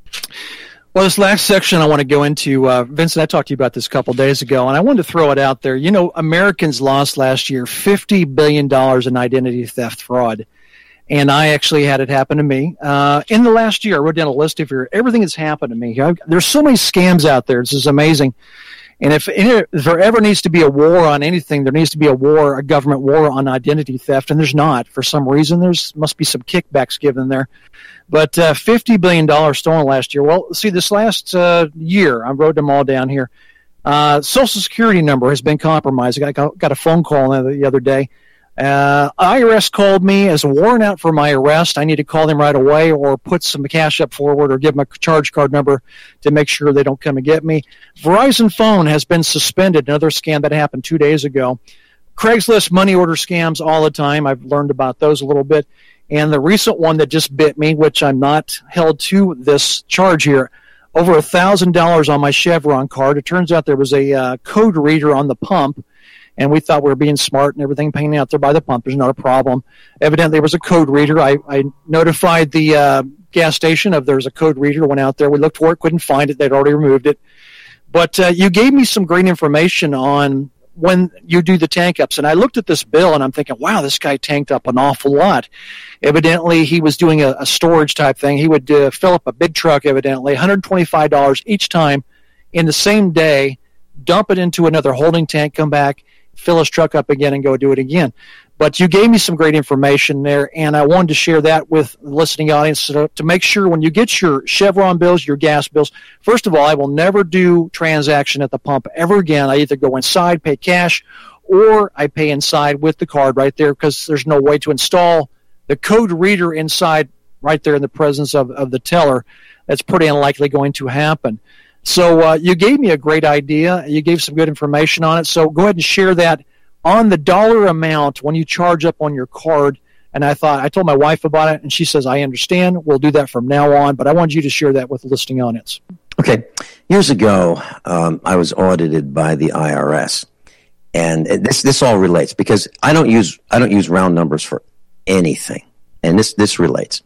Well, this last section I want to go into, uh, Vincent, I talked to you about this a couple days ago, and I wanted to throw it out there. You know, Americans lost last year fifty billion dollars in identity theft fraud, and I actually had it happen to me. Uh, in the last year, I wrote down a list of your, everything that's happened to me. I've, there's so many scams out there. This is amazing. And if, if there ever needs to be a war on anything, there needs to be a war, a government war on identity theft, and there's not. For some reason, there's must be some kickbacks given there. But uh, fifty billion dollars stolen last year. Well, see, this last uh, year, I wrote them all down here. Uh, Social Security number has been compromised. I got, got a phone call the other day. Uh, I R S called me as a warrant out for my arrest. I need to call them right away or put some cash up forward or give them a charge card number to make sure they don't come and get me. Verizon Phone has been suspended, another scam that happened two days ago. Craigslist money order scams all the time. I've learned about those a little bit. And the recent one that just bit me, which I'm not held to this charge here, over one thousand dollars on my Chevron card. It turns out there was a uh, code reader on the pump, and we thought we were being smart and everything, paying out there by the pump. There's not a problem. Evidently, there was a code reader. I, I notified the uh, gas station of there was a code reader, went out there. We looked for it, couldn't find it. They'd already removed it. But uh, you gave me some great information on when you do the tank ups. And I looked at this bill, and I'm thinking, wow, this guy tanked up an awful lot. Evidently, he was doing a, a storage type thing. He would uh, fill up a big truck, evidently, one hundred twenty-five dollars each time in the same day, dump it into another holding tank, come back, fill his truck up again, and go do it again. But you gave me some great information there, and I wanted to share that with the listening audience to, to make sure when you get your Chevron bills, your gas bills, first of all, I will never do transaction at the pump ever again. I either go inside, pay cash, or I pay inside with the card right there because there's no way to install the code reader inside right there in the presence of, of the teller. That's pretty unlikely going to happen. So uh, you gave me a great idea. You gave some good information on it. So go ahead and share that on the dollar amount when you charge up on your card. And I thought, I told my wife about it, and she says, I understand. We'll do that from now on. But I wanted you to share that with the listening audience. Okay. Years ago, um, I was audited by the I R S. And this this all relates because I don't use I don't use round numbers for anything. And this, this relates.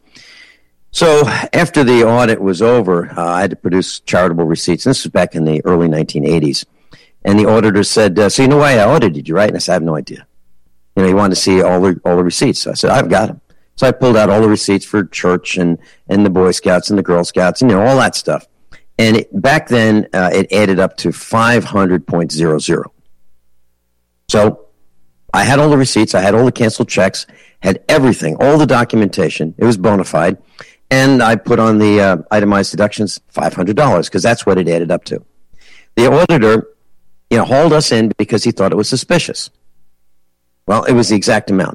So after the audit was over, uh, I had to produce charitable receipts. And this was back in the early nineteen eighties. And the auditor said, uh, so you know why I audited you, right? And I said, I have no idea. You know, he wanted to see all the all the receipts. So I said, I've got them. So I pulled out all the receipts for church and, and the Boy Scouts and the Girl Scouts and, you know, all that stuff. And it, back then, uh, it added up to five hundred point zero zero. So I had all the receipts. I had all the canceled checks, had everything, all the documentation. It was bona fide. And I put on the uh, itemized deductions, five hundred dollars, because that's what it added up to. The auditor, you know, hauled us in because he thought it was suspicious. Well, it was the exact amount.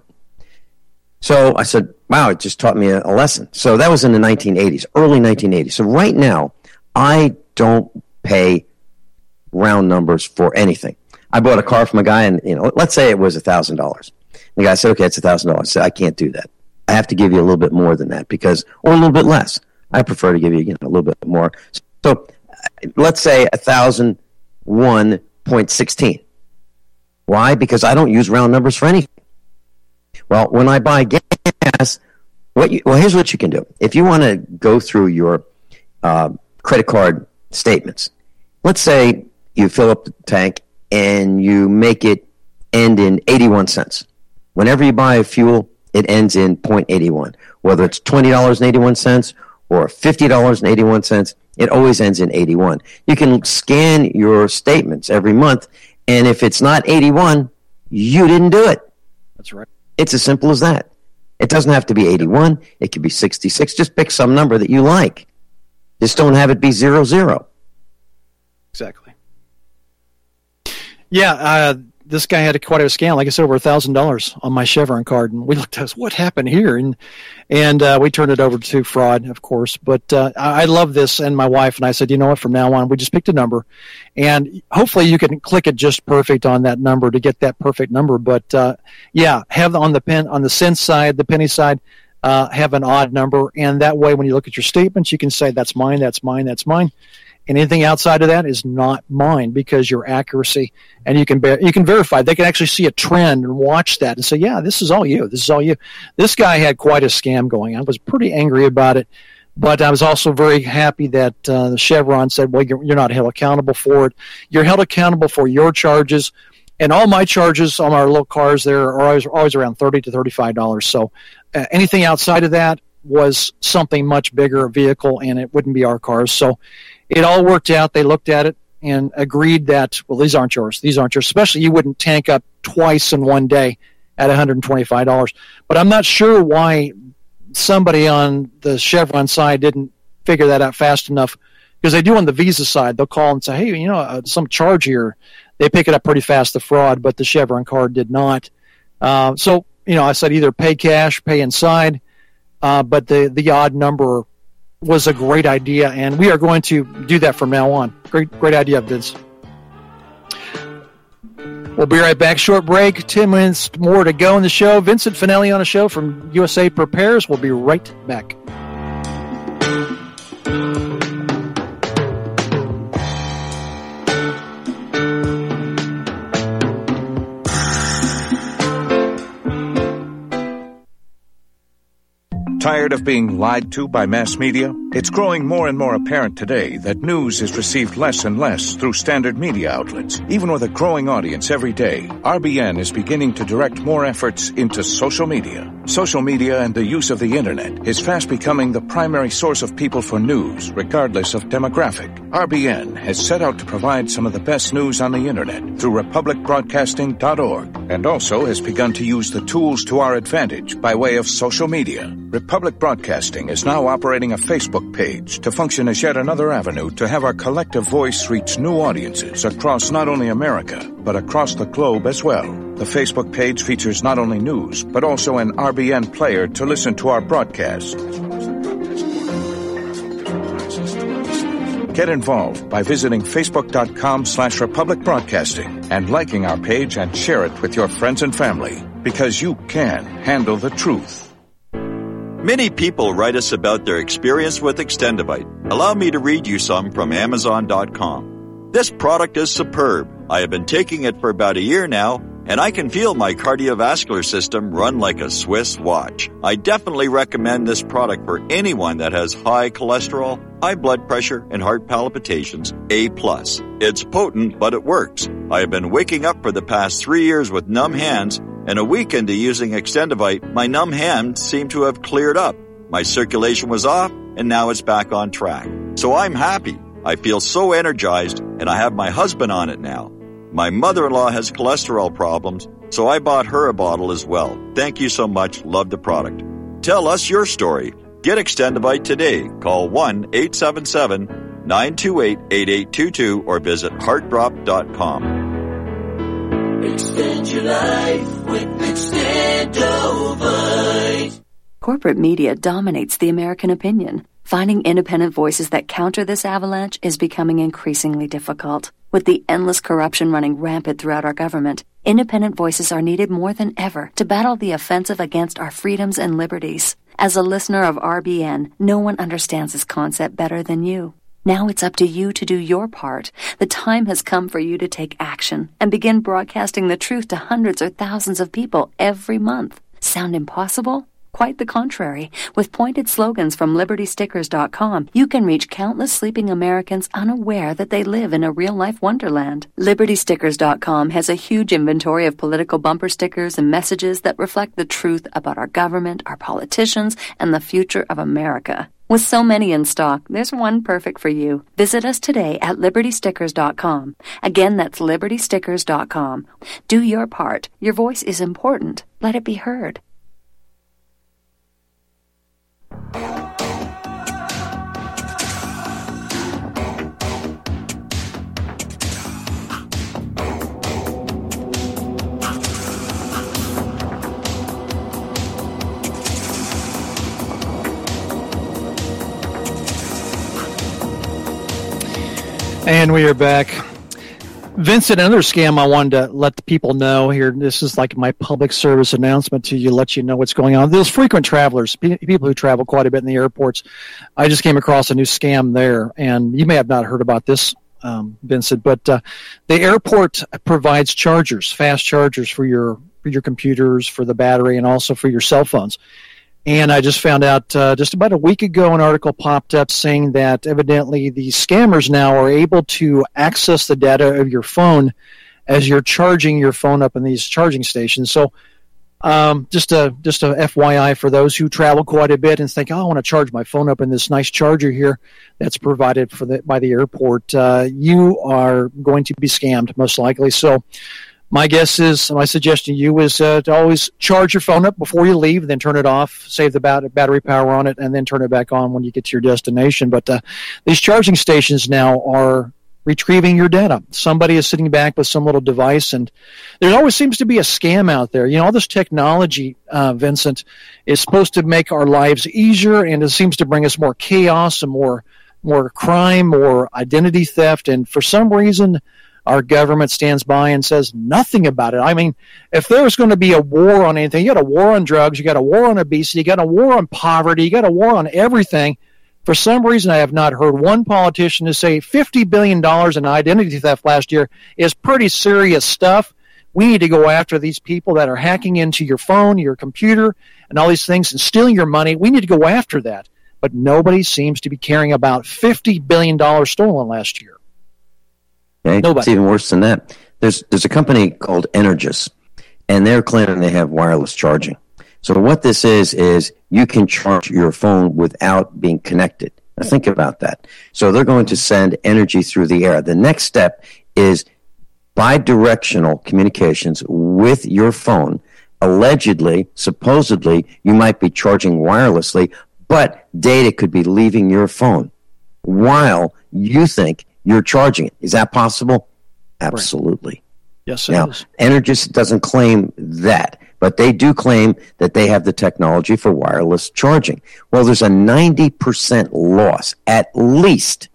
So I said, wow, it just taught me a, a lesson. So that was in the nineteen eighties, early nineteen eighties. So right now, I don't pay round numbers for anything. I bought a car from a guy, and, you know, let's say it was one thousand dollars. The guy said, okay, it's one thousand dollars. I said, I can't do that. I have to give you a little bit more than that because, or a little bit less. I prefer to give you, you know, a little bit more. So let's say one thousand one point one six. Why? Because I don't use round numbers for anything. Well, when I buy gas, what you, well, here's what you can do. If you want to go through your uh, credit card statements, let's say you fill up the tank and you make it end in eighty-one cents. Whenever you buy a fuel, it ends in zero point eight one. Whether it's twenty dollars and eighty-one cents or fifty dollars and eighty-one cents, it always ends in eighty-one. You can scan your statements every month, and if it's not eighty-one, you didn't do it. That's right. It's as simple as that. It doesn't have to be eighty-one. It could be sixty-six. Just pick some number that you like. Just don't have it be zero zero. Exactly. Yeah, uh, this guy had a, quite a scam. Like I said, over a thousand dollars on my Chevron card, and we looked at us, what happened here? And and uh, we turned it over to fraud, of course. But uh, I, I love this, and my wife and I said, you know what? From now on, we just picked a number, and hopefully you can click it just perfect on that number to get that perfect number. But uh, yeah, have on the pen on the cent side, the penny side, uh, have an odd number, and that way, when you look at your statements, you can say that's mine, that's mine, that's mine. Anything outside of that is not mine because your accuracy, and you can ver- you can verify. They can actually see a trend and watch that and say, yeah, this is all you. This is all you. This guy had quite a scam going. I was pretty angry about it, but I was also very happy that uh, the Chevron said, well, you're, you're not held accountable for it. You're held accountable for your charges, and all my charges on our little cars there are always, always around thirty to thirty-five dollars. So uh, anything outside of that was something much bigger, a vehicle, and it wouldn't be our cars. So it all worked out. They looked at it and agreed that, well, these aren't yours. These aren't yours. Especially you wouldn't tank up twice in one day at one hundred twenty-five dollars. But I'm not sure why somebody on the Chevron side didn't figure that out fast enough, because they do on the Visa side. They'll call and say, hey, you know, uh, some charge here. They pick it up pretty fast, the fraud, but the Chevron card did not. Uh, so, you know, I said either pay cash, pay inside, uh, but the, the odd number was a great idea, and we are going to do that from now on. Great, great idea, Vince. We'll be right back. Short break. Ten minutes more to go in the show. Vincent Finelli on a show from U S A Prepares. We'll be right back. Tired of being lied to by mass media? It's growing more and more apparent today that news is received less and less through standard media outlets. Even with a growing audience every day, R B N is beginning to direct more efforts into social media. Social media and the use of the internet is fast becoming the primary source of people for news, regardless of demographic. R B N has set out to provide some of the best news on the internet through republic broadcasting dot org, and also has begun to use the tools to our advantage by way of social media. Republic Broadcasting is now operating a Facebook page to function as yet another avenue to have our collective voice reach new audiences across not only America, but across the globe as well. The Facebook page features not only news, but also an R B N player to listen to our broadcasts. Get involved by visiting facebook.com slash Republic Broadcasting and liking our page and share it with your friends and family, because you can handle the truth. Many people write us about their experience with Extendivite. Allow me to read you some from Amazon dot com. This product is superb. I have been taking it for about a year now, and I can feel my cardiovascular system run like a Swiss watch. I definitely recommend this product for anyone that has high cholesterol, high blood pressure, and heart palpitations, A plus. It's potent, but it works. I have been waking up for the past three years with numb hands, and a week into using Extendivite, my numb hands seem to have cleared up. My circulation was off, and now it's back on track. So I'm happy. I feel so energized, and I have my husband on it now. My mother-in-law has cholesterol problems, so I bought her a bottle as well. Thank you so much. Love the product. Tell us your story. Get Extendivite today. Call one eight seven seven, nine two eight, eight eight two two or visit heart drop dot com. Extend your life with Extendovite. Corporate media dominates the American opinion. Finding independent voices that counter this avalanche is becoming increasingly difficult. With the endless corruption running rampant throughout our government, independent voices are needed more than ever to battle the offensive against our freedoms and liberties. As a listener of R B N, no one understands this concept better than you. Now it's up to you to do your part. The time has come for you to take action and begin broadcasting the truth to hundreds or thousands of people every month. Sound impossible? Quite the contrary. With pointed slogans from liberty stickers dot com, you can reach countless sleeping Americans unaware that they live in a real-life wonderland. liberty stickers dot com has a huge inventory of political bumper stickers and messages that reflect the truth about our government, our politicians, and the future of America. With so many in stock, there's one perfect for you. Visit us today at liberty stickers dot com. Again, that's liberty stickers dot com. Do your part. Your voice is important. Let it be heard. And we are back. Vincent, another scam I wanted to let the people know here. This is like my public service announcement to you, let you know what's going on. Those frequent travelers, pe- people who travel quite a bit in the airports, I just came across a new scam there, and you may have not heard about this, um, Vincent, but uh, the airport provides chargers, fast chargers for your for your computers, for the battery, and also for your cell phones. And I just found out uh, just about a week ago, an article popped up saying that evidently the scammers now are able to access the data of your phone as you're charging your phone up in these charging stations. So um, just a just a F Y I for those who travel quite a bit and think, oh, I want to charge my phone up in this nice charger here that's provided for the, by the airport. Uh, you are going to be scammed, most likely. So my guess is, my suggestion to you is uh, to always charge your phone up before you leave, then turn it off, save the bat- battery power on it, and then turn it back on when you get to your destination. But uh, these charging stations now are retrieving your data. Somebody is sitting back with some little device, and there always seems to be a scam out there. You know, all this technology, uh, Vincent, is supposed to make our lives easier, and it seems to bring us more chaos and more, more crime, more identity theft, and for some reason our government stands by and says nothing about it. I mean, if there was going to be a war on anything, you got a war on drugs, you got a war on obesity, you got a war on poverty, you got a war on everything. For some reason, I have not heard one politician to say fifty billion dollars in identity theft last year is pretty serious stuff. We need to go after these people that are hacking into your phone, your computer, and all these things and stealing your money. We need to go after that. But nobody seems to be caring about fifty billion dollars stolen last year. Okay? Nobody. It's even worse than that. There's there's a company called Energous, and they're claiming they have wireless charging. So what this is, is you can charge your phone without being connected. Now think about that. So they're going to send energy through the air. The next step is bidirectional communications with your phone. Allegedly, supposedly, you might be charging wirelessly, but data could be leaving your phone while you think you're charging it. Is that possible? Absolutely. Right. Yes, it now, is. Energous doesn't claim that, but they do claim that they have the technology for wireless charging. Well, there's a ninety percent loss, at least,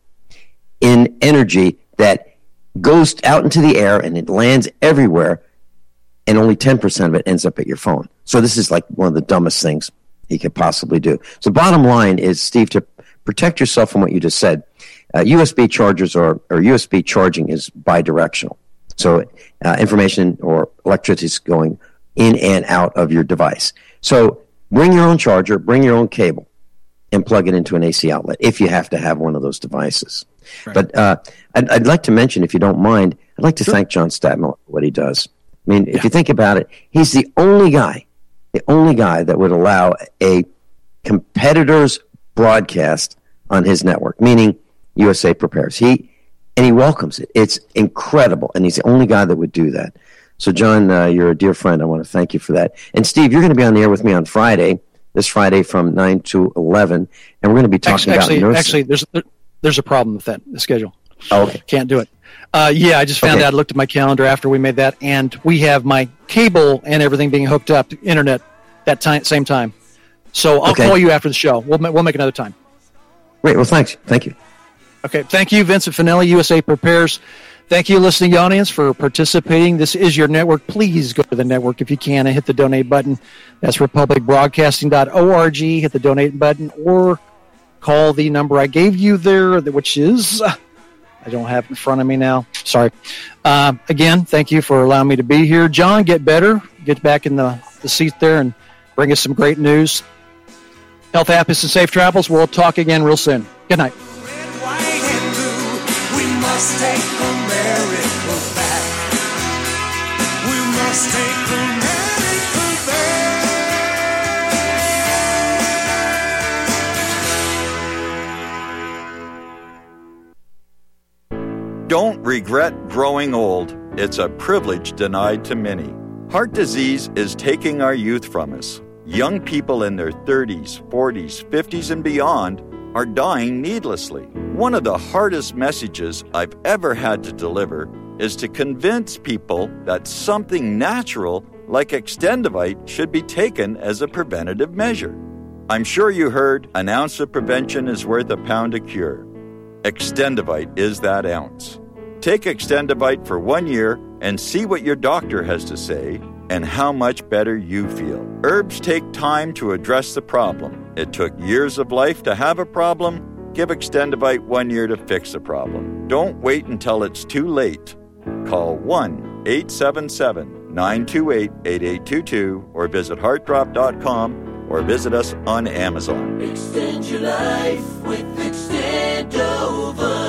in energy that goes out into the air and it lands everywhere, and only ten percent of it ends up at your phone. So this is like one of the dumbest things you could possibly do. So bottom line is, Steve, to protect yourself from what you just said, uh, U S B chargers are, or U S B charging is bidirectional. So uh, information or electricity is going in and out of your device. So bring your own charger, bring your own cable, and plug it into an A C outlet if you have to have one of those devices. Right. But uh, I'd, I'd like to mention, if you don't mind, I'd like to sure. thank John Stadtmiller for what he does. I mean, yeah. if you think about it, he's the only guy, the only guy that would allow a competitor's broadcast on his network, meaning U S A Prepares. He and he welcomes it. It's incredible, and he's the only guy that would do that. So, John, uh, you're a dear friend. I want to thank you for that. And, Steve, you're going to be on the air with me on Friday, this Friday from nine to eleven, and we're going to be talking actually, about nursing. Actually, there's there, there's a problem with that, the schedule. Oh, okay. Can't do it. Uh, yeah, I just found okay. out, I looked at my calendar after we made that, and we have my cable and everything being hooked up to internet that time, same time. So I'll okay. call you after the show. We'll, we'll make another time. Great. Well, thanks. Thank you. Okay. Thank you, Vincent Finelli, U S A Prepares. Thank you, listening audience, for participating. This is your network. Please go to the network if you can and hit the donate button. That's republic broadcasting dot org. Hit the donate button or call the number I gave you there, which is, I don't have it in front of me now. Sorry. Uh, again, thank you for allowing me to be here. John, get better. Get back in the, the seat there and bring us some great news. Health, happiness, and safe travels. We'll talk again real soon. Good night. Must take America back. We must take America back. Don't regret growing old. It's a privilege denied to many. Heart disease is taking our youth from us. Young people in their thirties, forties, fifties, and beyond are dying needlessly. One of the hardest messages I've ever had to deliver is to convince people that something natural like Extendivite should be taken as a preventative measure. I'm sure you heard an ounce of prevention is worth a pound of cure. Extendivite is that ounce. Take Extendivite for one year and see what your doctor has to say and how much better you feel. Herbs take time to address the problem. It took years of life to have a problem. Give Extendivite one year to fix the problem. Don't wait until it's too late. Call one eight seven seven, nine two eight, eight eight two two or visit heart drop dot com or visit us on Amazon. Extend your life with Extendovite.